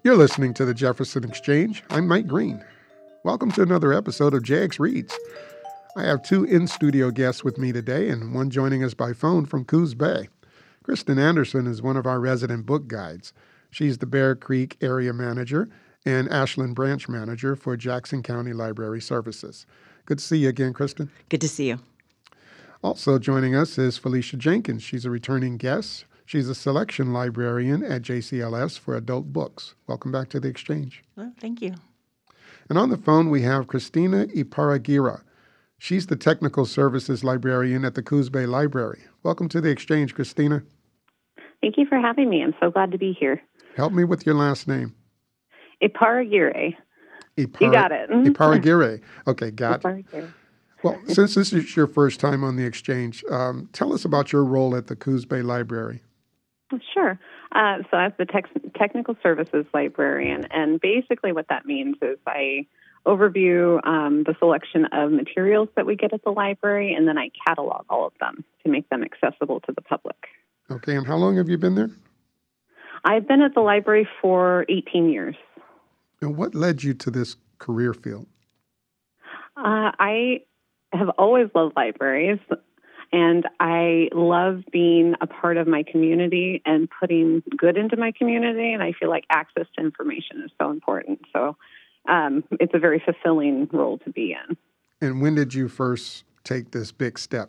You're listening to the Jefferson Exchange. I'm Mike Green. Welcome to another episode of JX Reads. I have two in-studio guests with me today and one joining us by phone from Coos Bay. Kristen Anderson is one of our resident book guides. She's the Bear Creek area manager and Ashland branch manager for Jackson County Library Services. Good to see you again, Kristen. Good to see you. Also joining us is Felicia Jenkins. She's a returning guest. She's a selection librarian at JCLS for adult books. Welcome back to the Exchange. Well, thank you. And on the phone, we have Christina Iparagira. She's the technical services librarian at the Coos Bay Library. Welcome to the Exchange, Christina. Thank you for having me. I'm so glad to be here. Help me with your last name. Iparagira. You got it. Iparagira. Okay, got it. Iparagira. Well, since this is your first time on the Exchange, tell us about your role at the Coos Bay Library. Sure. So I'm the technical services librarian, and basically what that means is I overview the selection of materials that we get at the library, and then I catalog all of them to make them accessible to the public. Okay, and how long have you been there? I've been at the library for 18 years. And what led you to this career field? I have always loved libraries, and I love being a part of my community and putting good into my community, and I feel like access to information is so important. So it's a very fulfilling role to be in. And when did you first take this big step?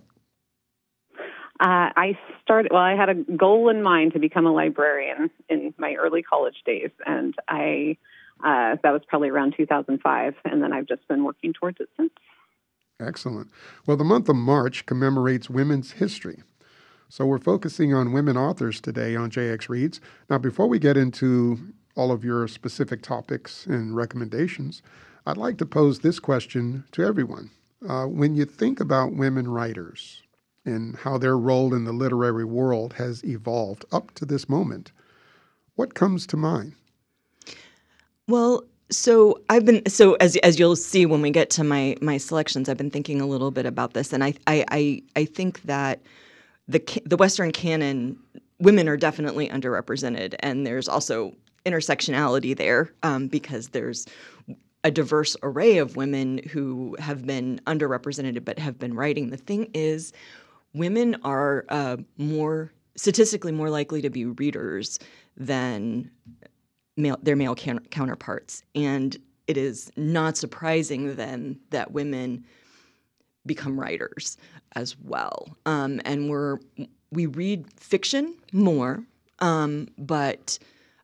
I had a goal in mind to become a librarian in my early college days, and that was probably around 2005, and then I've just been working towards it since. Excellent. Well, the month of March commemorates Women's History. So we're focusing on women authors today on JX Reads. Now, before we get into all of your specific topics and recommendations, I'd like to pose this question to everyone. When you think about women writers and how their role in the literary world has evolved up to this moment, what comes to mind? Well, as you'll see when we get to my selections, I've been thinking a little bit about this, and I think that the Western canon, women are definitely underrepresented, and there's also intersectionality there because there's a diverse array of women who have been underrepresented but have been writing. The thing is, women are statistically more likely to be readers than their male counterparts. And it is not surprising then that women become writers as well. And we read fiction more, but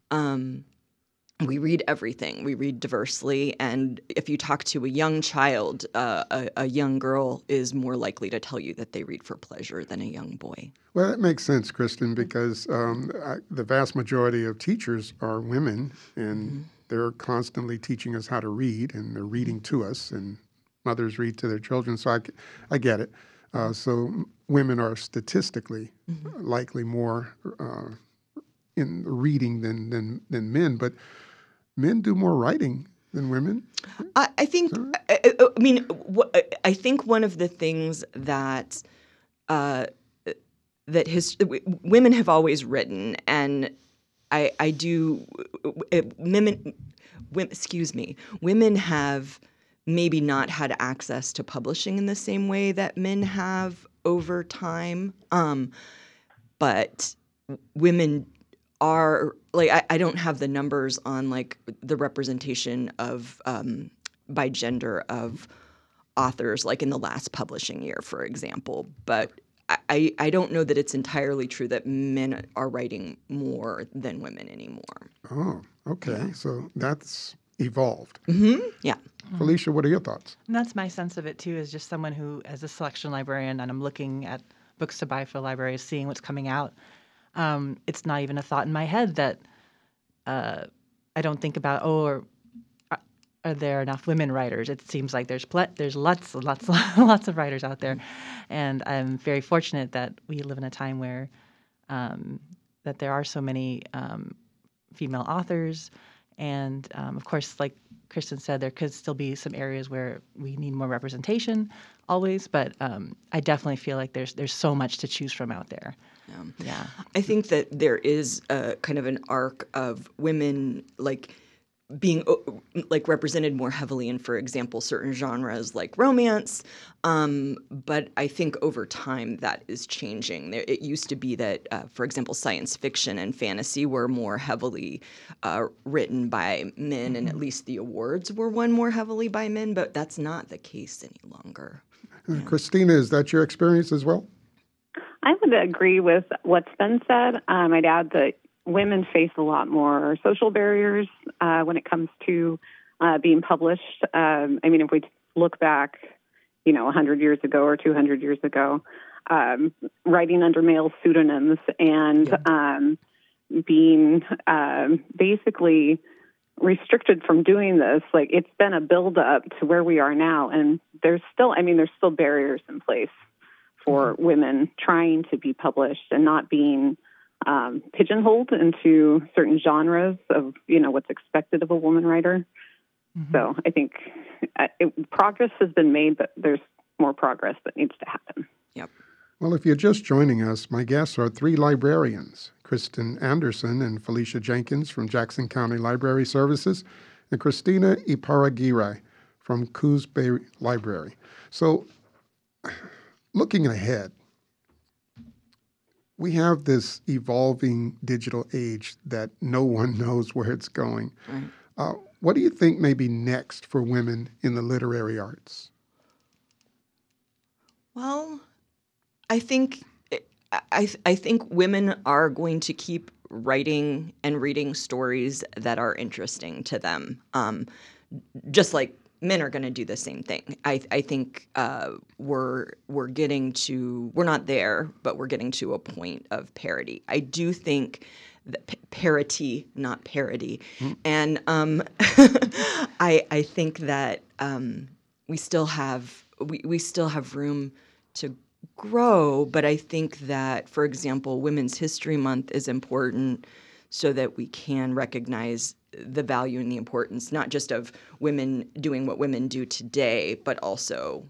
we read everything. We read diversely. And if you talk to a young child, a young girl is more likely to tell you that they read for pleasure than a young boy. Well, that makes sense, Kristen, because the vast majority of teachers are women, and they're constantly teaching us how to read, and they're reading to us, and mothers read to their children. So I get it. So women are statistically likely more in reading than men, but men do more writing than women. I think. I think one of the things that women have always written, and I do. Women have maybe not had access to publishing in the same way that men have over time, but women are I don't have the numbers on the representation of by gender of authors in the last publishing year, for example. But I don't know that it's entirely true that men are writing more than women anymore. Oh, okay. Yeah. So that's evolved. Mm-hmm. Yeah. Felicia, what are your thoughts? And that's my sense of it, too, as just someone who, as a selection librarian, and I'm looking at books to buy for libraries, seeing what's coming out. It's not even a thought in my head that I don't think about, are there enough women writers? It seems like there's lots of writers out there. And I'm very fortunate that we live in a time where that there are so many female authors. And, of course, like Kristen said, there could still be some areas where we need more representation always. But I definitely feel like there's so much to choose from out there. Yeah. I think that there is a kind of an arc of women being represented more heavily in, for example, certain genres like romance. But I think over time that is changing. It used to be that, for example, science fiction and fantasy were more heavily written by men, and at least the awards were won more heavily by men. But that's not the case any longer. Christina, is that your experience as well? I would agree with what's been said. I'd add that women face a lot more social barriers when it comes to being published. If we look back, 100 years ago or 200 years ago, writing under male pseudonyms and being basically restricted from doing this, it's been a build-up to where we are now, and there's still barriers in place for women trying to be published and not being pigeonholed into certain genres of, what's expected of a woman writer. Mm-hmm. So I think progress has been made, but there's more progress that needs to happen. Yep. Well, if you're just joining us, my guests are three librarians, Kristen Anderson and Felicia Jenkins from Jackson County Library Services, and Christina Iparagirai from Coos Bay Library. So, looking ahead, we have this evolving digital age that no one knows where it's going. Right. What do you think may be next for women in the literary arts? Well, I think women are going to keep writing and reading stories that are interesting to them, just like men are going to do the same thing. I think we're not there, but we're getting to a point of parity. I do think that parity, not parody, and I think that we still have room to grow. But I think that, for example, Women's History Month is important so that we can recognize the value and the importance, not just of women doing what women do today, but also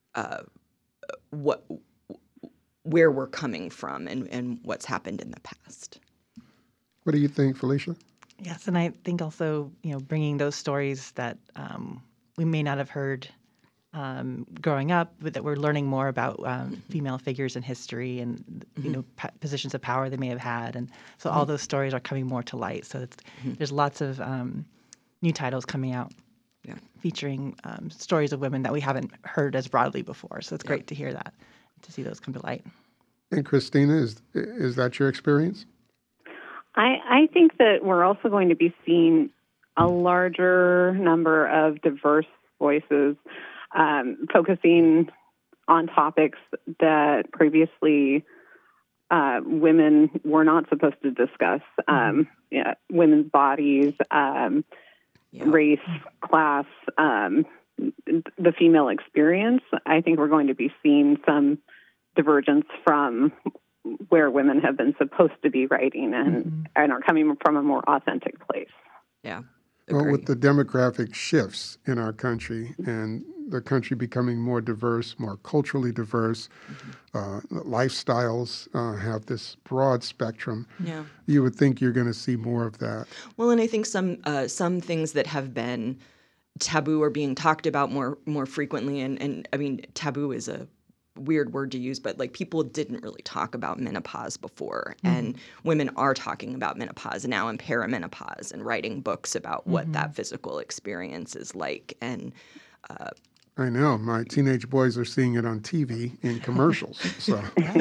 where we're coming from and what's happened in the past. What do you think, Felicia? Yes, and I think also, bringing those stories that we may not have heard growing up, but that we're learning more about female figures in history and positions of power they may have had, and so all those stories are coming more to light. So there's lots of new titles coming out, featuring stories of women that we haven't heard as broadly before. So it's great to hear that, to see those come to light. And Christina, is that your experience? I think that we're also going to be seeing a larger number of diverse voices focusing on topics that previously women were not supposed to discuss. Women's bodies, race, class, the female experience. I think we're going to be seeing some divergence from where women have been supposed to be writing and are coming from a more authentic place. Yeah. Well, with the demographic shifts in our country and the country becoming more diverse, more culturally diverse, lifestyles have this broad spectrum. Yeah. You would think you're going to see more of that. Well, and I think some things that have been taboo are being talked about more frequently. And I mean, taboo is a weird word to use, but people didn't really talk about menopause before, and women are talking about menopause now and perimenopause and writing books about what that physical experience is like. And I know my teenage boys are seeing it on TV in commercials. So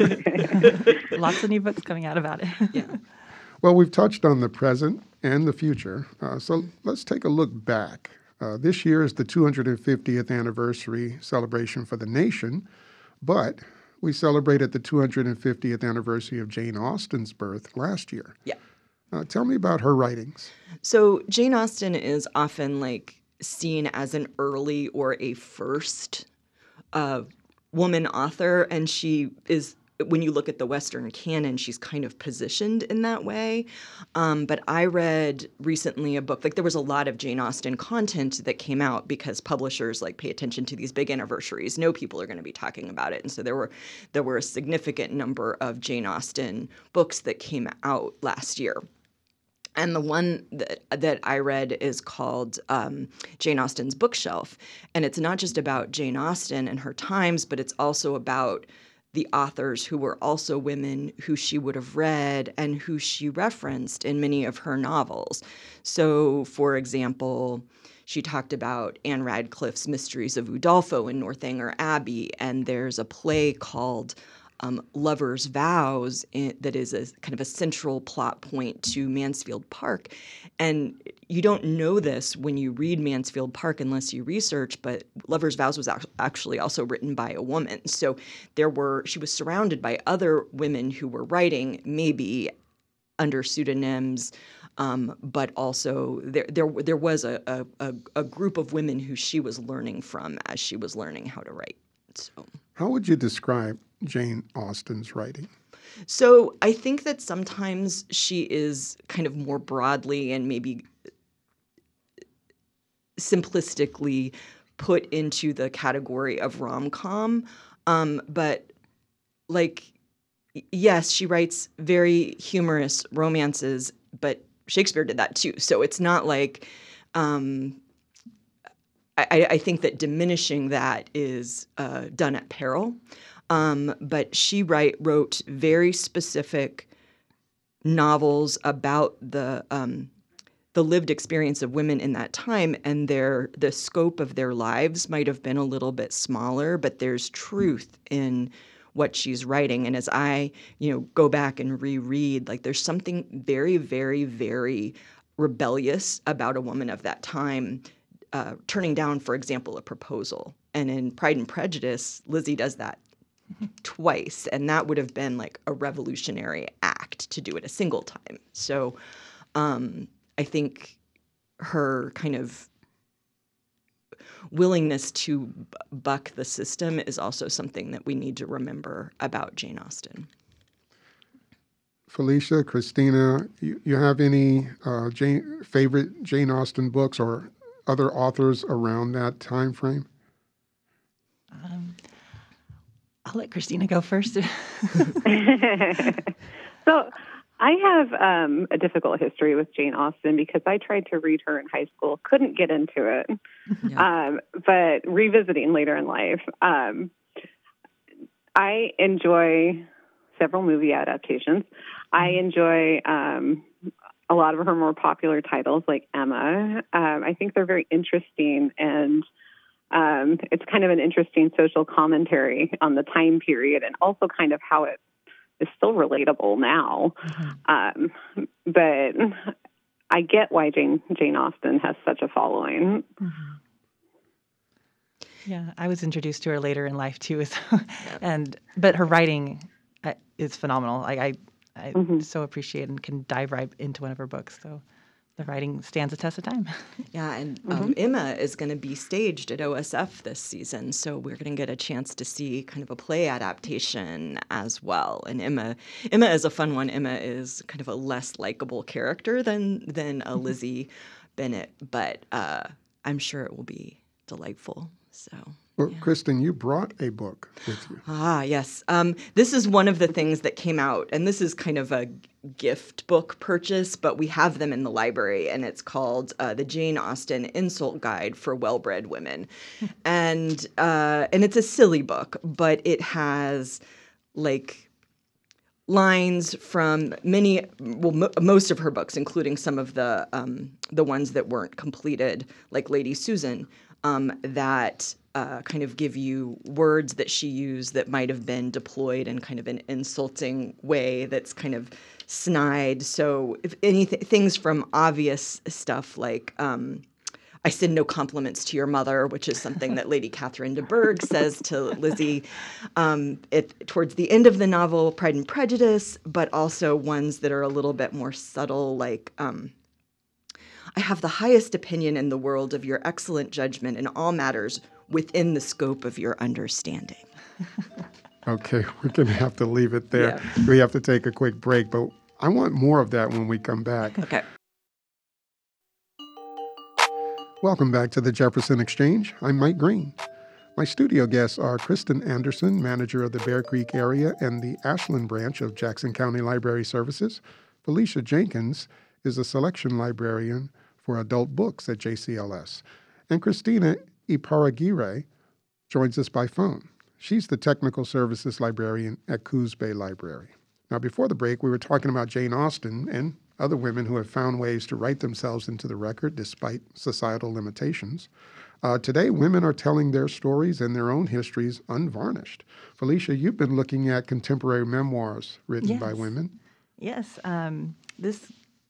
lots of new books coming out about it. Yeah. Well, we've touched on the present and the future, so let's take a look back. This year is the 250th anniversary celebration for the nation. But we celebrated the 250th anniversary of Jane Austen's birth last year. Yeah. Tell me about her writings. So Jane Austen is often seen as an early or a first woman author, and she is when you look at the Western canon, she's kind of positioned in that way. But I read recently a book, like there was a lot of Jane Austen content that came out because publishers like pay attention to these big anniversaries, know people are going to be talking about it. And so there were a significant number of Jane Austen books that came out last year. And the one that I read is called Jane Austen's Bookshelf. And it's not just about Jane Austen and her times, but it's also about the authors who were also women who she would have read and who she referenced in many of her novels. So, for example, she talked about Anne Radcliffe's Mysteries of Udolpho in Northanger Abbey, and there's a play called Lover's Vows that is a kind of a central plot point to Mansfield Park. And you don't know this when you read Mansfield Park unless you research, but Lover's Vows was actually also written by a woman. So she was surrounded by other women who were writing, maybe under pseudonyms, but also there was a group of women who she was learning from as she was learning how to write. So, how would you describe Jane Austen's writing? So I think that sometimes she is kind of more broadly and maybe simplistically put into the category of rom-com. But like, yes, she writes very humorous romances, but Shakespeare did that too. So it's not like, I think that diminishing that is done at peril. But she wrote very specific novels about the lived experience of women in that time, and the scope of their lives might have been a little bit smaller, but there's truth in what she's writing. And as I, go back and reread, like there's something very, very, very rebellious about a woman of that time, turning down, for example, a proposal. And in Pride and Prejudice, Lizzie does that twice, and that would have been like a revolutionary act to do it a single time. So I think her kind of willingness to buck the system is also something that we need to remember about Jane Austen. Felicia, Christina, you have any favorite Jane Austen books or other authors around that time frame? I'll let Christina go first. So I have a difficult history with Jane Austen because I tried to read her in high school, couldn't get into it, but revisiting later in life, I enjoy several movie adaptations. I enjoy a lot of her more popular titles like Emma. I think they're very interesting, and it's kind of an interesting social commentary on the time period and also kind of how it is still relatable now. Mm-hmm. But I get why Jane Austen has such a following. Mm-hmm. Yeah, I was introduced to her later in life too, but her writing is phenomenal. I so appreciate and can dive right into one of her books. So the writing stands the test of time. Yeah, and Emma is going to be staged at OSF this season, so we're going to get a chance to see kind of a play adaptation as well. And Emma is a fun one. Emma is kind of a less likable character than a Lizzie Bennet, but I'm sure it will be delightful. So. Well, yeah. Kristen, you brought a book with you. Ah, yes. This is one of the things that came out, and this is kind of a gift book purchase, but we have them in the library, and it's called The Jane Austen Insult Guide for Well-Bred Women. And it's a silly book, but it has, like, lines from most of her books, including some of the ones that weren't completed, like Lady Susan, that kind of give you words that she used that might have been deployed in kind of an insulting way that's kind of snide. So if things from obvious stuff like I send no compliments to your mother, which is something that Lady Catherine de Bourgh says to Lizzie towards the end of the novel, Pride and Prejudice, but also ones that are a little bit more subtle, like I have the highest opinion in the world of your excellent judgment in all matters within the scope of your understanding. Okay, we're going to have to leave it there. Yeah. We have to take a quick break, but I want more of that when we come back. Okay. Welcome back to the Jefferson Exchange. I'm Mike Green. My studio guests are Kristen Anderson, manager of the Bear Creek area and the Ashland branch of Jackson County Library Services. Felicia Jenkins is a selection librarian for adult books at JCLS. And Christina Iparagire joins us by phone. She's the technical services librarian at Coos Bay Library. Now, before the break, we were talking about Jane Austen and other women who have found ways to write themselves into the record despite societal limitations. Today, women are telling their stories and their own histories unvarnished. Felicia, you've been looking at contemporary memoirs written by women. Yes. This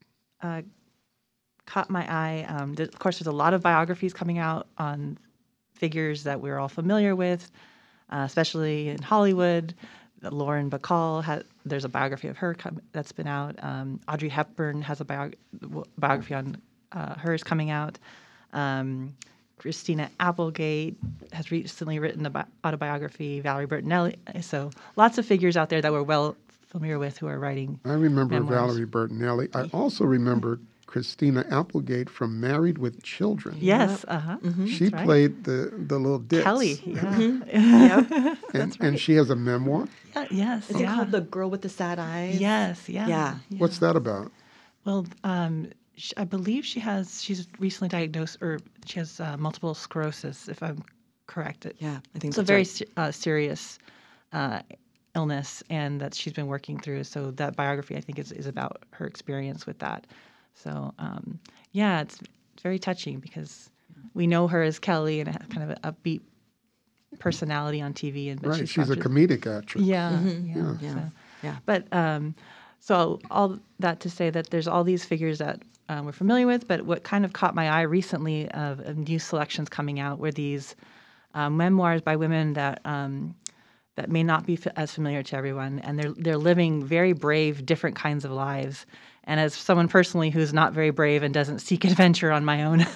caught my eye. Of course, there's a lot of biographies coming out on figures that we're all familiar with, especially in Hollywood. Lauren Bacall, there's a biography of her that's been out. Audrey Hepburn has a biography on hers coming out. Christina Applegate has recently written an autobiography, Valerie Bertinelli. So lots of figures out there that we're well familiar with who are writing I remember memoirs. Valerie Bertinelli. I also remember Christina Applegate from Married with Children. Yes, She right. played the little Ditz. Kelly. Yeah. Yep. And she has a memoir. Yes. Is it called The Girl with the Sad Eyes? Yes. Yeah. Yeah. What's that about? Well, I believe she's recently diagnosed, or she has multiple sclerosis, if I'm correct. Yeah, I think It's a that's very right. serious illness, and that she's been working through. So that biography, I think, is about her experience with that. So it's very touching because we know her as Kelly and kind of an upbeat personality on TV, but Right, she's gone a through- comedic actress. Yeah. Yeah. But so all that to say that there's all these figures that we're familiar with, but what kind of caught my eye recently of new selections coming out were these memoirs by women that may not be as familiar to everyone, and they're living very brave, different kinds of lives. And as someone personally who's not very brave and doesn't seek adventure on my own,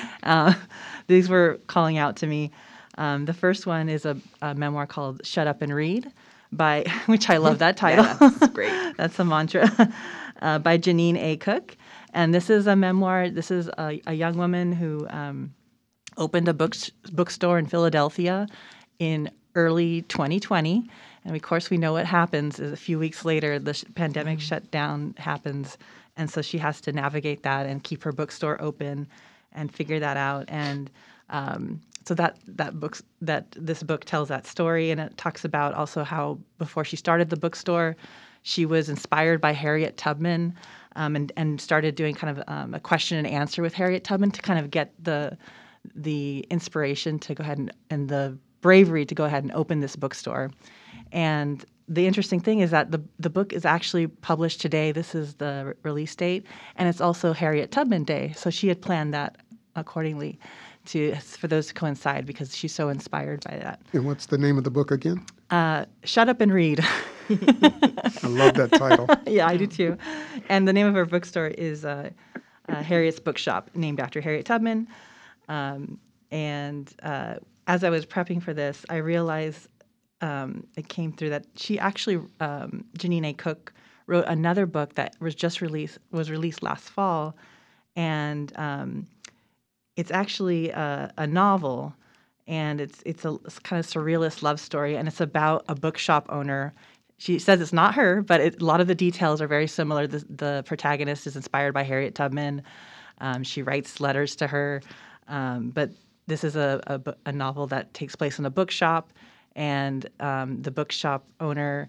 these were calling out to me. The first one is a memoir called "Shut Up and Read," which I love that title. Yeah, that's great. That's a mantra, by Janine A. Cook. And this is a memoir. This is a young woman who opened a bookstore in Philadelphia in early 2020. And of course, we know what happens is a few weeks later, the pandemic shutdown happens. And so she has to navigate that and keep her bookstore open and figure that out. And so this book tells that story, and it talks about also how before she started the bookstore, she was inspired by Harriet Tubman, and started doing kind of a question and answer with Harriet Tubman to kind of get the inspiration to go ahead and the bravery to go ahead and open this bookstore. And the interesting thing is that the book is actually published today. This is the release date, and it's also Harriet Tubman Day. So she had planned that accordingly for those to coincide because she's so inspired by that. And what's the name of the book again? Shut Up and Read. I love that title. Yeah, I do too. And the name of her bookstore is Harriet's Bookshop, named after Harriet Tubman. And as I was prepping for this, I realized it came through that she actually, Janine A. Cook, wrote another book that was released last fall, and it's actually a novel, and it's kind of surrealist love story, and it's about a bookshop owner. She says it's not her, but a lot of the details are very similar. The protagonist is inspired by Harriet Tubman. She writes letters to her, but this is a novel that takes place in a bookshop, and the bookshop owner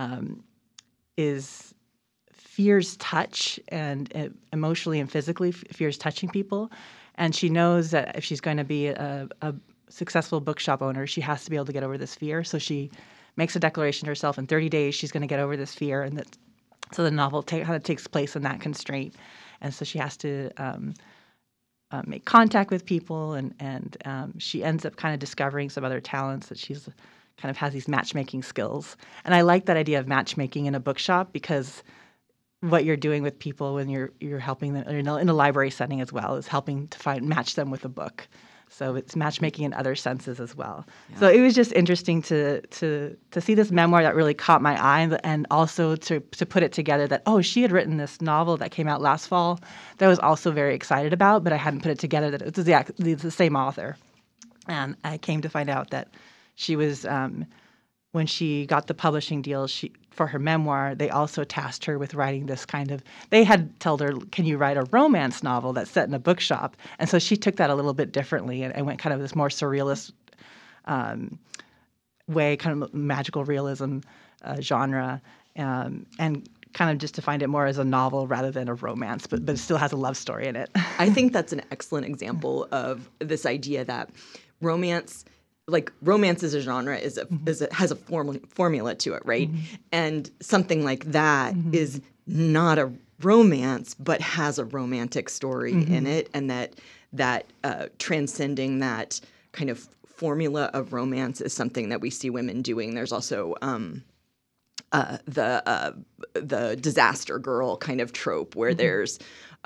fears touch and emotionally and physically fears touching people. And she knows that if she's going to be a successful bookshop owner, she has to be able to get over this fear. So she makes a declaration to herself in 30 days she's going to get over this fear. And so the novel kind of takes place in that constraint. And so she has to make contact with people, and she ends up kind of discovering some other talents that she's kind of has these matchmaking skills. And I like that idea of matchmaking in a bookshop because what you're doing with people when you're helping them in a library setting as well is helping to match them with a book. So it's matchmaking in other senses as well. Yeah. So it was just interesting to see this memoir that really caught my eye, and also to put it together that, oh, she had written this novel that came out last fall that I was also very excited about, but I hadn't put it together that it was the same author. And I came to find out that she was, when she got the publishing deal for her memoir, they also tasked her with writing this kind of, they had told her, can you write a romance novel that's set in a bookshop? And so she took that a little bit differently and went kind of this more surrealist way, kind of magical realism genre, and kind of just defined it more as a novel rather than a romance, but it still has a love story in it. I think that's an excellent example of this idea that romance as a genre has a formula to it, right? Mm-hmm. And something like that is not a romance, but has a romantic story in it, and that transcending that kind of formula of romance is something that we see women doing. There's also the disaster girl kind of trope where there's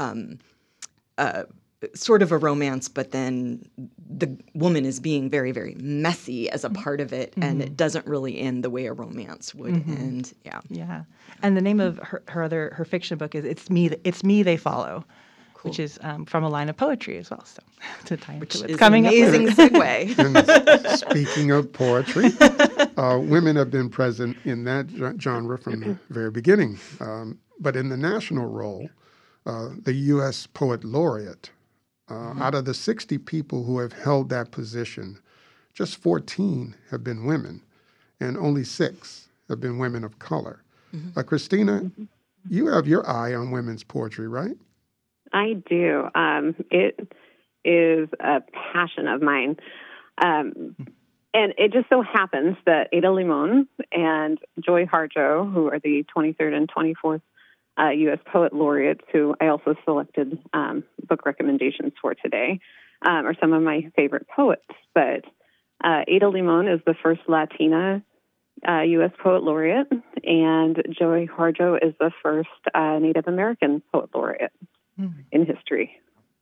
sort of a romance, but then the woman is being very, very messy as a part of it, and it doesn't really end the way a romance would end. Yeah. And the name of her fiction book is It's Me They Follow, which is from a line of poetry as well. So to tie into what's coming up. Amazing segue. And speaking of poetry, women have been present in that genre from the very beginning. But in the national role, the U.S. Poet Laureate, out of the 60 people who have held that position, just 14 have been women, and only 6 have been women of color. Christina, you have your eye on women's poetry, right? I do. It is a passion of mine. And it just so happens that Ada Limon and Joy Harjo, who are the 23rd and 24th U.S. Poet Laureates, who I also selected book recommendations for today, are some of my favorite poets. But Ada Limon is the first Latina U.S. Poet Laureate, and Joy Harjo is the first Native American Poet Laureate in history.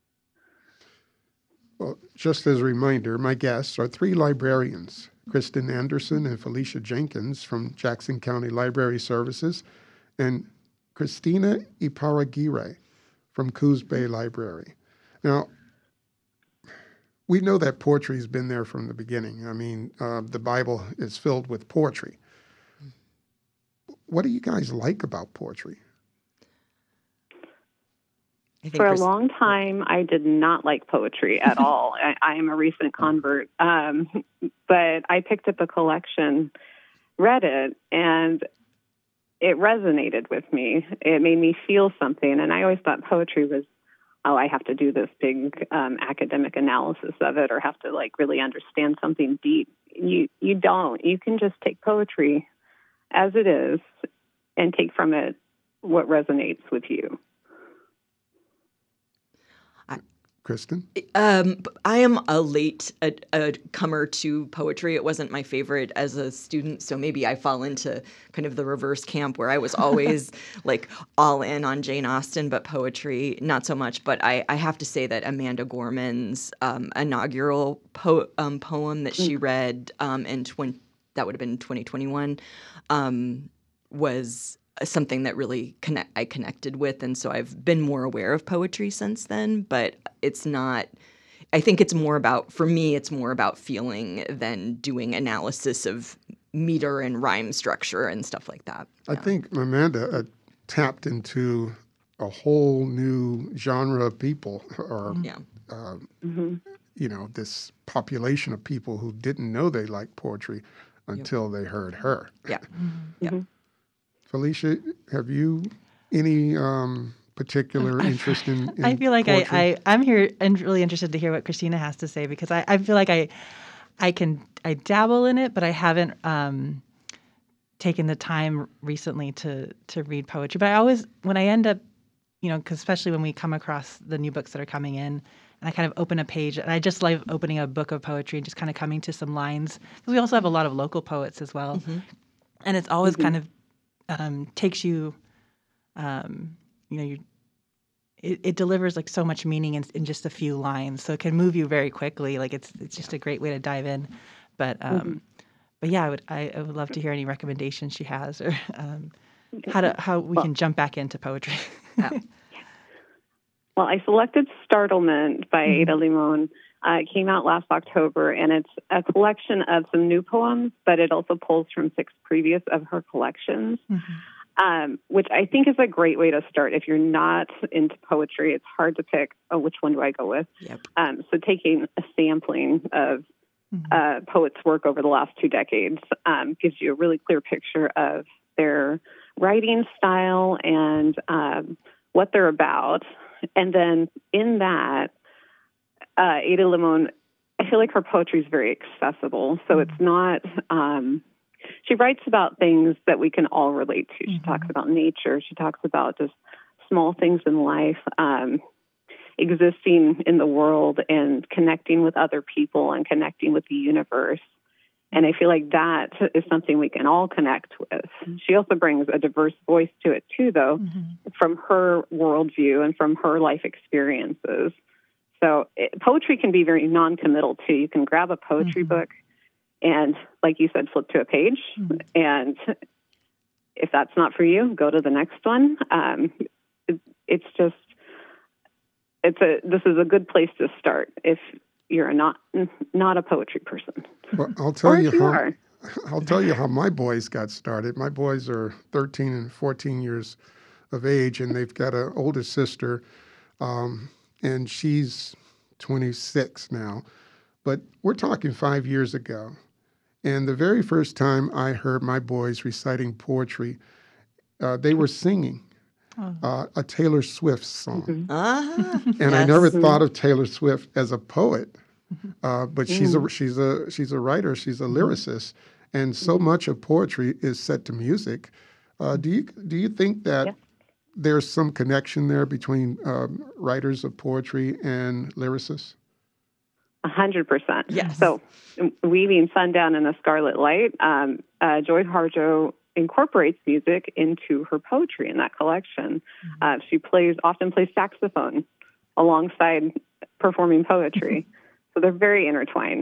Well, just as a reminder, my guests are 3 librarians, Kristen Anderson and Felicia Jenkins from Jackson County Library Services, and Christina Iparraguirre from Coos Bay Library. Now, we know that poetry has been there from the beginning. I mean, the Bible is filled with poetry. What do you guys like about poetry? For a long time, I did not like poetry at all. I am a recent convert. But I picked up a collection, read it, and it resonated with me. It made me feel something. And I always thought poetry was, I have to do this big academic analysis of it or have to really understand something deep. You don't. You can just take poetry as it is and take from it what resonates with you. Kristen? I am a late comer to poetry. It wasn't my favorite as a student, so maybe I fall into kind of the reverse camp where I was always all in on Jane Austen, but poetry, not so much. But I have to say that Amanda Gorman's inaugural poem that she read that would have been 2021 was something that really I connected with, and so I've been more aware of poetry since then, but it's not, I think it's more about, for me, it's more about feeling than doing analysis of meter and rhyme structure and stuff like that. I think Amanda tapped into a whole new genre of people, or this population of people who didn't know they liked poetry until they heard her. Yeah. Yeah. Felicia, have you any particular interest in I feel like poetry? I'm here and really interested to hear what Christina has to say, because I feel like I dabble in it, but I haven't taken the time recently to read poetry. But I always, when I end up, because especially when we come across the new books that are coming in, and I kind of open a page, and I just love opening a book of poetry and just kind of coming to some lines, because we also have a lot of local poets as well. And it's always kind of takes you, it delivers like so much meaning in just a few lines, so it can move you very quickly. Like it's just a great way to dive in. But yeah, I would love to hear any recommendations she has, or how we can jump back into poetry. Well, I selected Startlement by Ada Limon. It came out last October, and it's a collection of some new poems, but it also pulls from 6 previous of her collections, which I think is a great way to start. If you're not into poetry, it's hard to pick, which one do I go with? Yep. So taking a sampling of poets' work over the last 2 decades gives you a really clear picture of their writing style and what they're about. And then in that, Ada Limon, I feel like her poetry is very accessible. So it's not, she writes about things that we can all relate to. She talks about nature. She talks about just small things in life, existing in the world and connecting with other people and connecting with the universe. And I feel like that is something we can all connect with. She also brings a diverse voice to it, too, though, from her worldview and from her life experiences. So poetry can be very non-committal, too. You can grab a poetry book and, like you said, flip to a page. And if that's not for you, go to the next one. This is a good place to start if you're not a poetry person. Well, I'll tell Or you if you how. are. I'll tell you how my boys got started. My boys are 13 and 14 years of age, and they've got an older sister, and she's 26 now. But we're talking 5 years ago. And the very first time I heard my boys reciting poetry, they were singing a Taylor Swift song. And I never thought of Taylor Swift as a poet, but she's a writer, she's a lyricist, and so much of poetry is set to music. Do you think that there's some connection there between writers of poetry and lyricists? 100%. Yes. So, weaving Sundown in a Scarlet Light, Joy Harjo incorporates music into her poetry in that collection. She often plays saxophone alongside performing poetry. So they're very intertwined.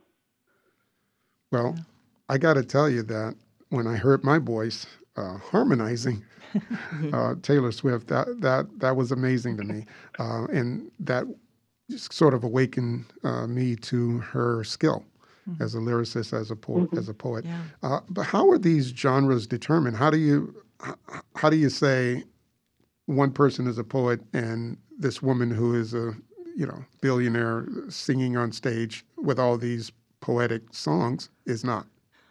Well, I got to tell you that when I heard my voice harmonizing Taylor Swift, that was amazing to me, and that sort of awakened me to her skill as a lyricist, as a poet. Yeah. But how are these genres determined? How do you say one person is a poet and this woman who is a billionaire singing on stage with all these poetic songs is not?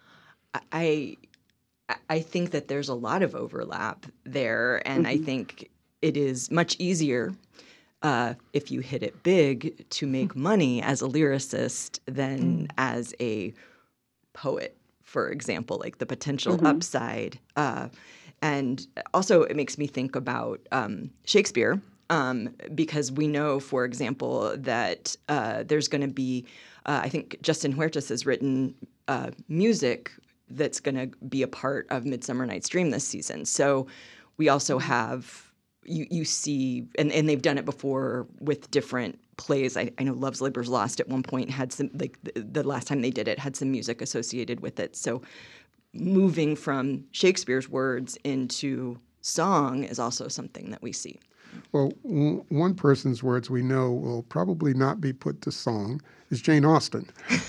I think that there's a lot of overlap there, and I think it is much easier if you hit it big to make money as a lyricist than as a poet, for example, like the potential upside. And also it makes me think about Shakespeare, because we know, for example, that there's going to be, I think Justin Huertas has written music that's going to be a part of Midsummer Night's Dream this season. So we also have, you see, and they've done it before with different plays. I know Love's Labor's Lost at one point had some, like the last time they did it, had some music associated with it. So moving from Shakespeare's words into song is also something that we see. Well, one person's words we know will probably not be put to song is Jane Austen.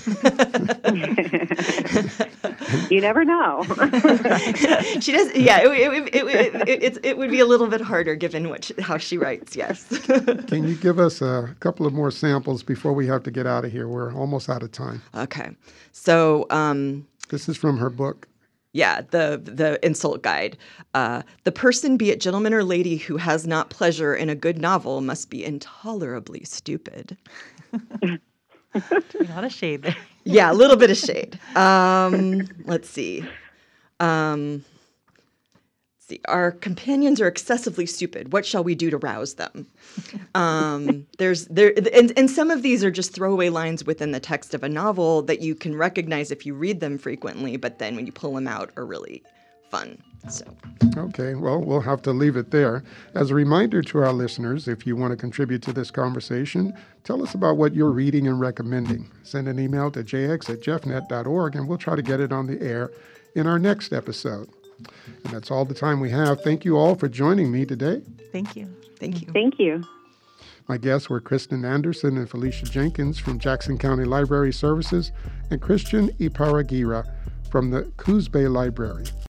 You never know. She does, yeah. It would be a little bit harder given how she writes. Yes. Can you give us a couple of more samples before we have to get out of here? We're almost out of time. Okay, so this is from her book. Yeah, the insult guide. The person, be it gentleman or lady, who has not pleasure in a good novel must be intolerably stupid. A lot of shade there. Yeah, a little bit of shade. Let's see. Our companions are excessively stupid. What shall we do to rouse them? And some of these are just throwaway lines within the text of a novel that you can recognize if you read them frequently, but then when you pull them out are really fun. So. Okay, well, we'll have to leave it there. As a reminder to our listeners, if you want to contribute to this conversation, tell us about what you're reading and recommending. Send an email to jx@jeffnet.org, and we'll try to get it on the air in our next episode. And that's all the time we have. Thank you all for joining me today. Thank you. Thank you. Thank you. My guests were Kristen Anderson and Felicia Jenkins from Jackson County Library Services and Christian Iparagira from the Coos Bay Library.